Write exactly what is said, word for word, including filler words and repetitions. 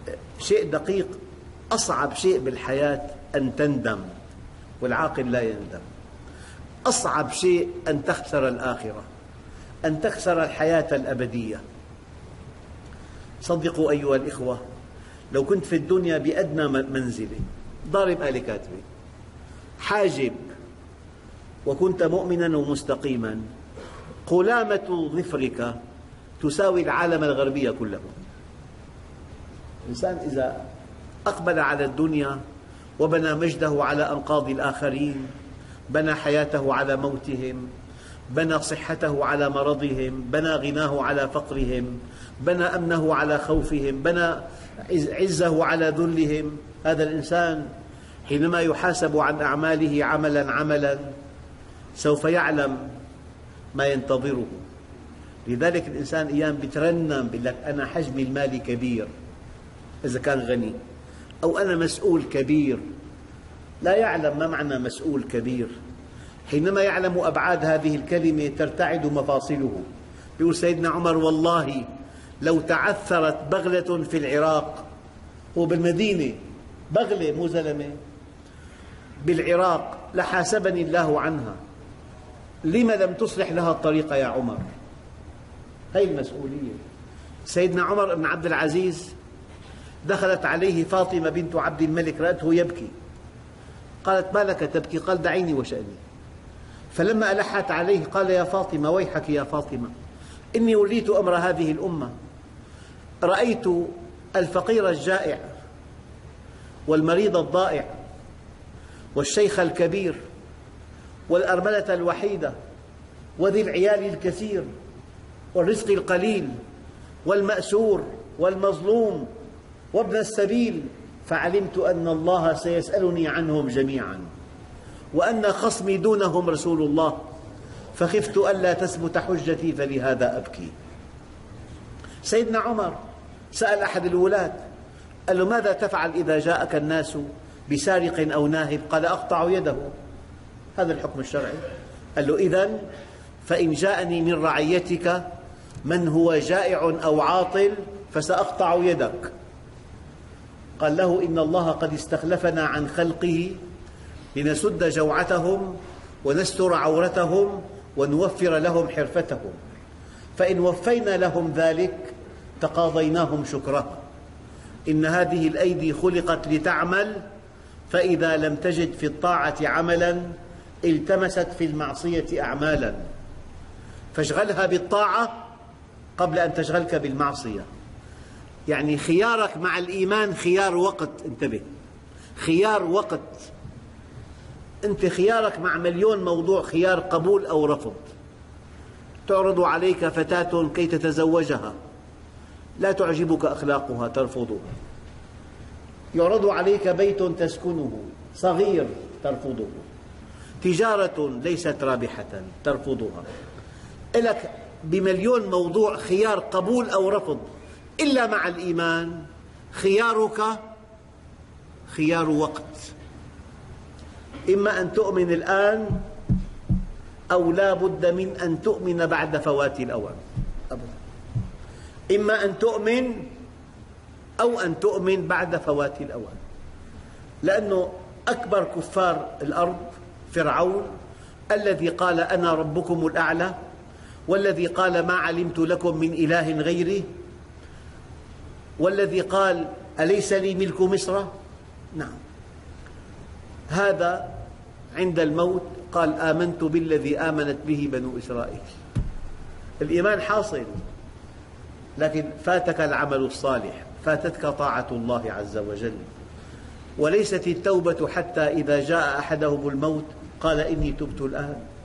شيء دقيق، أصعب شيء بالحياة أن تندم، والعاقل لا يندم. أصعب شيء أن تخسر الآخرة، أن تخسر الحياة الأبدية. صدقوا أيها الإخوة، لو كنت في الدنيا بأدنى منزلة، ضارب آلة كاتبة، حاجب، وكنت مؤمنا ومستقيما، قلامة ظفرك تساوي العالم الغربي كله. الإنسان إذا أقبل على الدنيا وبنى مجده على أنقاض الآخرين، بنى حياته على موتهم، بنى صحته على مرضهم، بنى غناه على فقرهم، بنى أمنه على خوفهم، بنى عزه على ذلهم، هذا الإنسان حينما يحاسب عن أعماله عملا عملا سوف يعلم ما ينتظره. لذلك الإنسان أيام بترنم بيقول لك أنا حجم المال كبير إذا كان غني، أو أنا مسؤول كبير. لا يعلم ما معنى مسؤول كبير. حينما يعلم أبعاد هذه الكلمة ترتعد مفاصله. يقول سيدنا عمر: والله لو تعثرت بغلة في العراق، هو بالمدينة بغلة مو زلمة، بالعراق لحاسبني الله عنها، لما لم تصلح لها الطريق يا عمر؟ هذه المسؤولية. سيدنا عمر بن عبد العزيز دخلت عليه فاطمة بنت عبد الملك، رأته يبكي، قالت: ما لك تبكي؟ قال: دعيني وشأني. فلما ألحت عليه قال: يا فاطمة ويحك يا فاطمة، إني وليت أمر هذه الأمة، رأيت الفقير الجائع والمريض الضائع والشيخ الكبير والأرملة الوحيدة وذي العيال الكثير والرزق القليل والمأسور والمظلوم وابن السبيل، فعلمت أن الله سيسألني عنهم جميعا، وأن خصمي دونهم رسول الله، فخفت ألا تثبت حجتي فلهذا أبكي. سيدنا عمر سأل أحد الولاة قال له: ماذا تفعل إذا جاءك الناس بسارق أو ناهب؟ قال: أقطع يده. هذا الحكم الشرعي. قال له: إذن فإن جاءني من رعيتك من هو جائع أو عاطل فسأقطع يدك. قال له: إن الله قد استخلفنا عن خلقه لنسد جوعتهم ونستر عورتهم ونوفر لهم حرفتهم، فإن وفينا لهم ذلك تقاضيناهم شكرها. إن هذه الأيدي خلقت لتعمل، فإذا لم تجد في الطاعة عملا التمست في المعصية أعمالا، فاشغلها بالطاعة قبل أن تشغلك بالمعصية. يعني خيارك مع الإيمان خيار وقت، انتبه، خيار وقت. أنت خيارك مع مليون موضوع خيار قبول أو رفض. تعرض عليك فتاة كي تتزوجها، لا تعجبك أخلاقها ترفضها. يعرض عليك بيت تسكنه صغير ترفضه، تجارة ليست رابحة ترفضها. لك بمليون موضوع خيار قبول أو رفض، إلا مع الإيمان خيارك خيار وقت. إما أن تؤمن الآن أو لا بد من أن تؤمن بعد فوات الأوان. إما أن تؤمن أو أن تؤمن بعد فوات الأوان، لأنه أكبر كفار الأرض فرعون الذي قال: أنا ربكم الأعلى، والذي قال: ما علمت لكم من إله غيري، والذي قال: أليس لي ملك مصر؟ نعم. هذا عند الموت قال: آمنت بالذي آمنت به بنو إسرائيل. الإيمان حاصل، لكن فاتك العمل الصالح، فاتتك طاعة الله عز وجل. وليست التوبة حتى إذا جاء أحدهم الموت قال: إني تبت الآن.